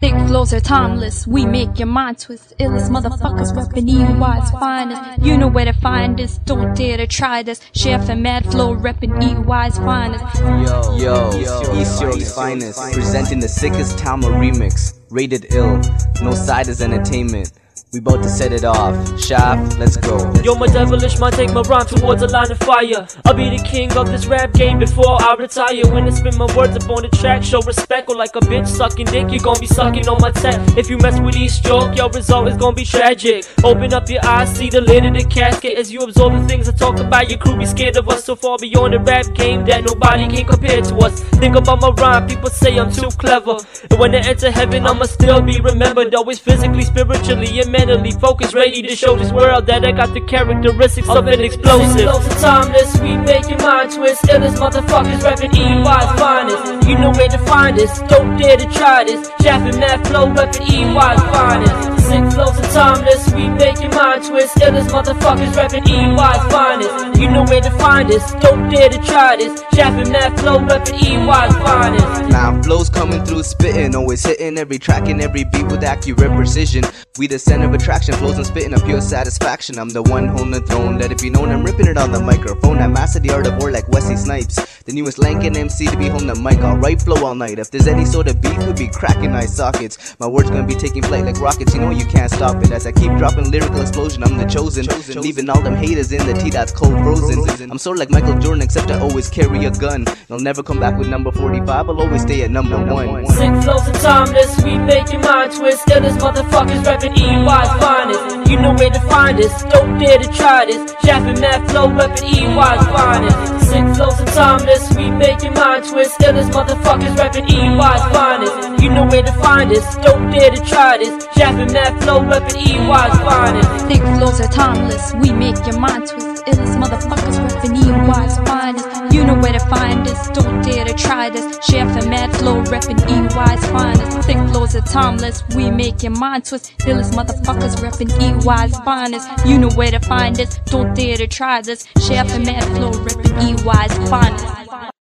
Thick flows are timeless, we make your mind twist. Illest motherfuckers reppin' EY's finest. You know where to find us, don't dare to try this. Chef and Mad Flow reppin' EY's finest. Yo, East York's finest, presenting the sickest Talma remix. Rated ill, no side is entertainment. We bout to set it off. Shaft, let's go. Yo, my devilish mind take my rhyme towards a line of fire. I'll be the king of this rap game before I retire. When I spin my words up on the track, show respect. Or like a bitch sucking dick, you gon' be sucking on my tech. If you mess with East York, your result is gon' be tragic. Open up your eyes, see the lid of the casket. As you absorb the things I talk about, your crew be scared of us. So far beyond the rap game that nobody can compare to us. Think about my rhyme, people say I'm too clever. And when I enter heaven, I'ma still be remembered. Always physically, spiritually, and mentally focused, ready to show this world that I got the characteristics of an explosive. Flows are timeless, we make your mind twist. Illest motherfuckers rapping EY's finest. You know where to find us, don't dare to try this. Shaft and Mad Flow rapping EY's finest. Sick flows are timeless, we make your mind twist. Illest motherfuckers rapping EY's finest. You know where to find us, don't dare to try this. Shaft and Mad Flow rapping EY's finest. Now flows coming through spitting, always hitting every track and every beat with accurate precision. We the center of attraction, flows and spitting a pure satisfaction. I'm the one holding the throne, let it be known I'm ripping it on the microphone. I master the art of war like Wesley Snipes, the newest Lankin MC to be holding the mic. I'll write flow all night. If there's any sort of beef, we'll be cracking eye sockets. My words gonna be taking flight like rockets, you know you can't stop it. As I keep dropping lyrical explosion, I'm the chosen. Leaving all them haters in the tea that's cold frozen. I'm sort of like Michael Jordan, except I always carry a gun. I'll never come back with number 45, I'll always stay at number 1. Sick flows are timeless, we make your mind twist. Illest motherfuckers rapping EY's finest. You know where to find us, don't dare to try this. Shaft and Mad Flow rapping EY's finest. Sick flows are timeless, we make your mind twist. Illest motherfuckers rapping EY's finest. You know where to find us, don't dare to try this. Shaft and Mad Flow rapping EY's finest. Thick flows are timeless, we make your mind twist. Illest motherfuckers reppin' EY's finest. You know where to find us, don't dare to try this. Chef and Mad Flow reppin' EY's finest. Thick flows are timeless, we make your mind twist. Illest motherfuckers reppin' EY's finest. You know where to find us, don't dare to try this. Chef and Mad Flow reppin' EY's finest.